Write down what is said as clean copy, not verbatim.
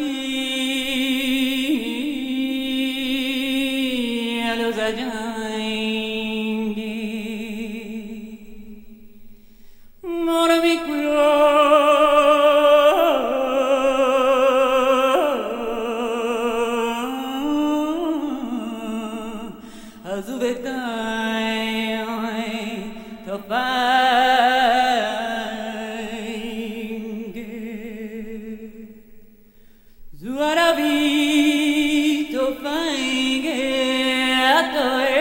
lo sa giangi morbi culo azubetai to Zuarabi to fange atoe